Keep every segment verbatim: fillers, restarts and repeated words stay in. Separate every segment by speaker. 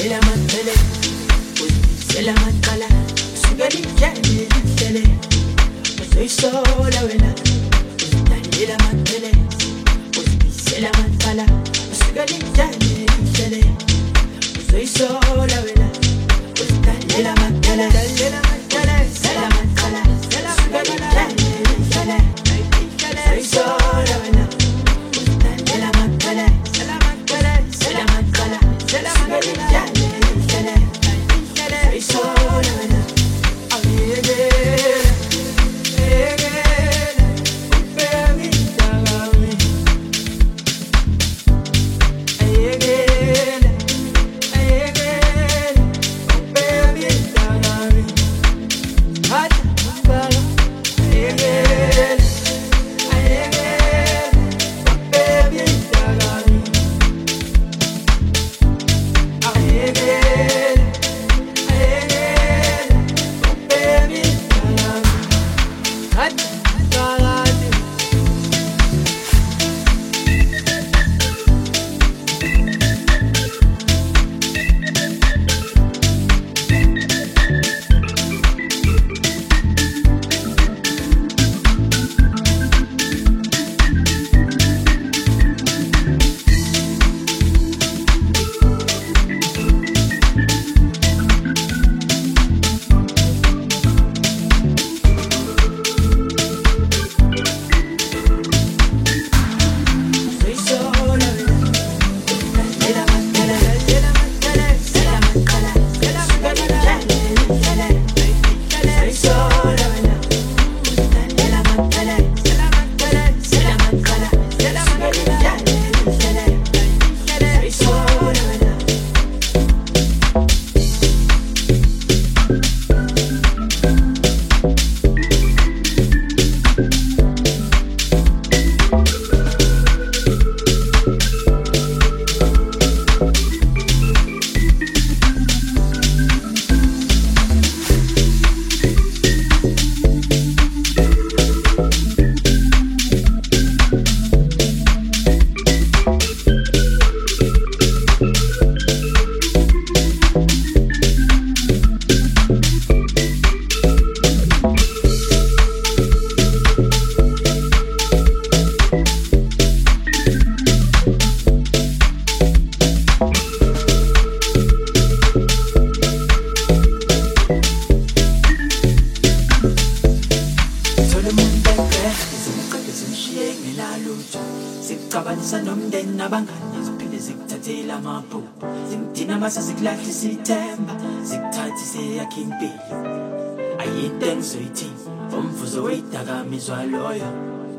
Speaker 1: uzidalela mathele, uzibisela maqala, usukalijale lihlele, uzoyisola wena, uzidalela mathele, uzibisela maqala, usukalijale lihlele, uzoyisola wena, uzidalela maqala, dalela maqala, sela maqala, usukalijale lihlele, uzoyisola wena, uzidalela maqala, sela maqala, sela maqala, sela maqala, lihlele, lihlele, uzoyisola wena, awuyekela, yekela, ubhemi dagami, ayekela, ayekela, ubhemi dagami, hata mbala, ayekela, ayekela, ubhemi dagami, ayekela, ayekela, ubhemi dagami, hata mbala. Sikucabanisa nomndeni nabangani ziphinde zikuthathela amaphupho, zikudina mase zikulahlisa ithemba, zikuthathise yakhe impilo. Ayinto engizoyithini umvuzo weyidakamizwa loyo.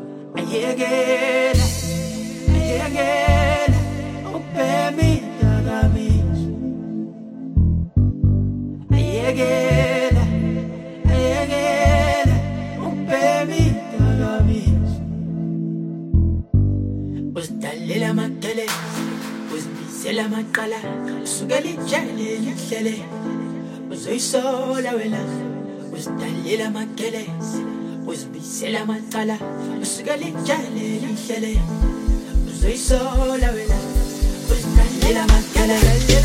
Speaker 1: Ayekela, ayekela, ubhemi dakamizwa. Ayekela, ayekela, ubhemi dakamizwa. Uzidalela mathele, uzibisela maqala, usukalijale lihlele, uzoyisola wena, uzidalela mathele, uzibisela maqala, usukalijale lihlele, uzoyisola wena, uzidalela mathele.